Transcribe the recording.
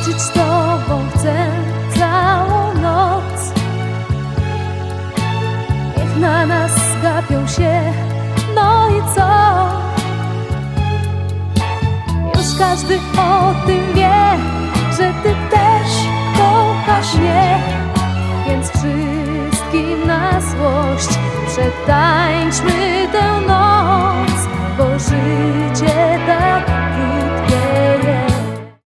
tańczyć z Tobą chcę całą noc. Niech na nas gapią się, no i co? Już każdy o tym wie, że Ty też kochasz mnie. Więc wszystkim na złość przetańczmy tę noc, bo życie